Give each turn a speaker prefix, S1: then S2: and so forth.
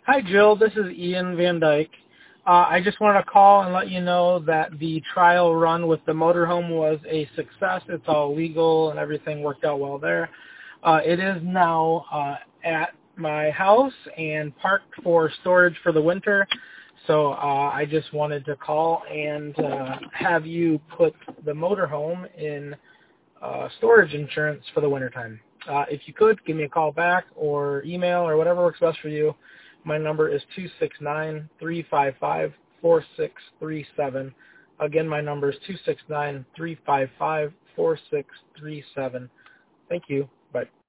S1: Hi, Jill. This is Ian Van Dyke. I just wanted to call and let you know that the trial run with the motorhome was a success. It's all legal and everything worked out well there. It is now at my house and parked for storage for the winter. So I just wanted to call and have you put the motorhome in storage insurance for the wintertime. If you could, give me a call back or email or whatever works best for you. My number is 269-355-4637. Again, my number is 269-355-4637. Thank you. Bye.